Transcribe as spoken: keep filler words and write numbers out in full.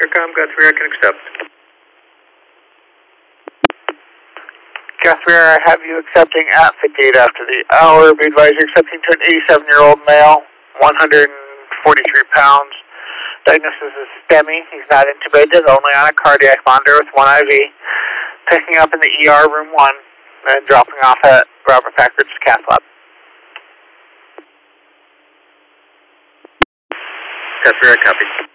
Aircom, Guthrie, I can accept. Guthrie, I have you accepting at fifty-eight after the hour. Be advised you're accepting to an eighty-seven-year-old male, one hundred forty-three pounds. Diagnosis is STEMI. He's not intubated, only on a cardiac monitor with one I V. Picking up in the E R room one and dropping off at Robert Packard's cath lab. Guthrie, I copy.